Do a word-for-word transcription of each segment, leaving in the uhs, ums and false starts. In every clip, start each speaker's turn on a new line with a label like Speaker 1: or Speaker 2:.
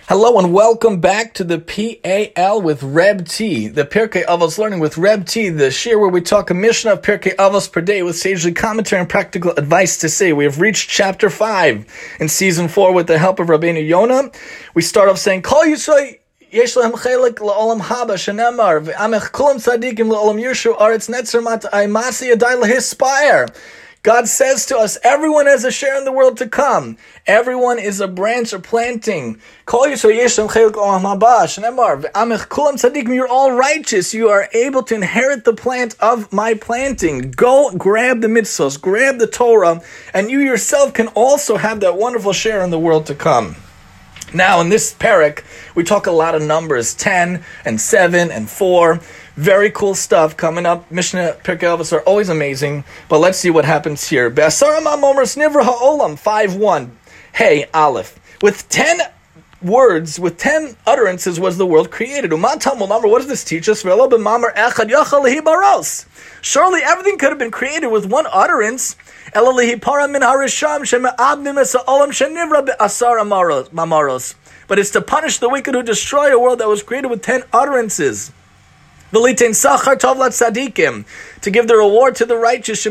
Speaker 1: Hello and welcome back to the P A L with Reb T, the Pirkei Avos Learning with Reb T, the shir where we talk a Mishnah of Pirkei Avos per day with sagely commentary and practical advice to say. We have reached chapter five in season four with the help of Rabbeinu Yonah. We start off saying, Kol Yisrael yesh lehem chelik le'olam haba shenemar ve'amech kulam tzadikim le'olam yirshu aretz netzer mat aimasi yadai lehispire. God says to us, everyone has a share in the world to come. Everyone is a branch or planting. You're all righteous. You are able to inherit the plant of my planting. Go grab the mitzvahs, grab the Torah, and you yourself can also have that wonderful share in the world to come. Now, in this parak, we talk a lot of numbers, ten and seven and four. Very cool stuff coming up. Mishnah Pirkei Avos are always amazing, but let's see what happens here. Be'asara ma'amomros nivra ha'olam, five one. Hey, Aleph. With ten words, with ten utterances was the world created. Uman Talmud Mamar, what does this teach us? Surely everything could have been created with one utterance. But it's to punish the wicked who destroy a world that was created with ten utterances. To give the reward to the righteous.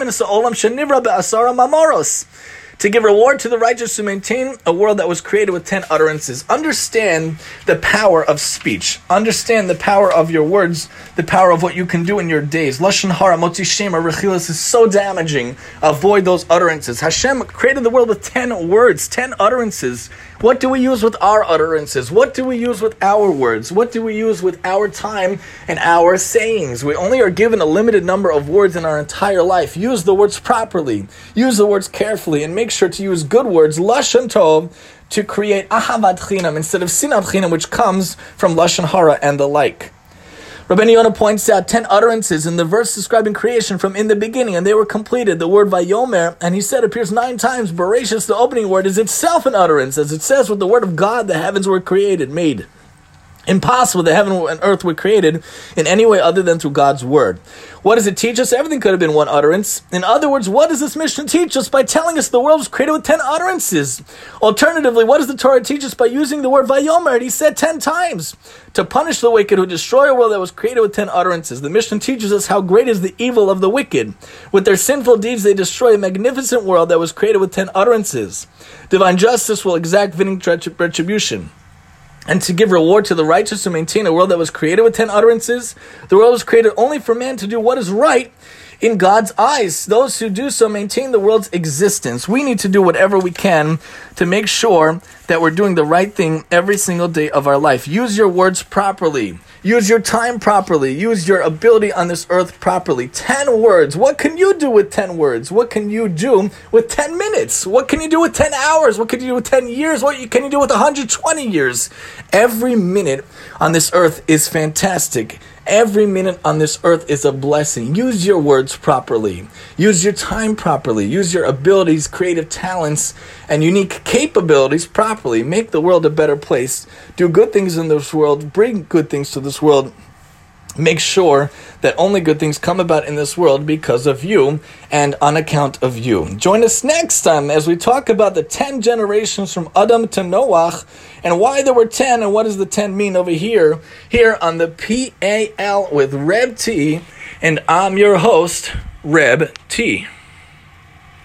Speaker 1: To give reward to the righteous to maintain a world that was created with ten utterances. Understand the power of speech. Understand the power of your words, the power of what you can do in your days. Lashon hara, motzi shem, rechilas is so damaging. Avoid those utterances. Hashem created the world with ten words, ten utterances. What do we use with our utterances? What do we use with our words? What do we use with our time and our sayings? We only are given a limited number of words in our entire life. Use the words properly. Use the words carefully and make sure to use good words, lashon tov, to create ahavat chinam instead of sinat chinam, which comes from lashon hara and the like. Rabbeinu Yonah points out ten utterances in the verse describing creation from in the beginning, and they were completed. The word vayomer, and he said, appears nine times. Bereshis, the opening word, is itself an utterance. As it says, with the word of God, the heavens were created, made. Impossible that heaven and earth were created in any way other than through God's word. What does it teach us? Everything could have been one utterance. In other words, what does this Mishnah teach us by telling us the world was created with ten utterances? Alternatively, what does the Torah teach us by using the word vayomer? He said ten times to punish the wicked who destroy a world that was created with ten utterances. The Mishnah teaches us how great is the evil of the wicked. With their sinful deeds, they destroy a magnificent world that was created with ten utterances. Divine justice will exact fitting retribution. And to give reward to the righteous to maintain a world that was created with ten utterances. The world was created only for man to do what is right in God's eyes. Those who do so maintain the world's existence. We need to do whatever we can to make sure that we're doing the right thing every single day of our life. Use your words properly. Use your time properly. Use your ability on this earth properly. Ten words. What can you do with ten words? What can you do with ten minutes? What can you do with ten hours? What can you do with ten years? What can you do with one hundred twenty years? Every minute on this earth is fantastic. Every minute on this earth is a blessing. Use your words properly. Use your time properly. Use your abilities, creative talents, and unique capabilities properly. Make the world a better place. Do good things in this world. Bring good things to this world. Make sure that only good things come about in this world because of you and on account of you. Join us next time as we talk about the ten generations from Adam to Noach and why there were ten and what does the ten mean over here, here on the P A L with Reb T, and I'm your host, Reb T.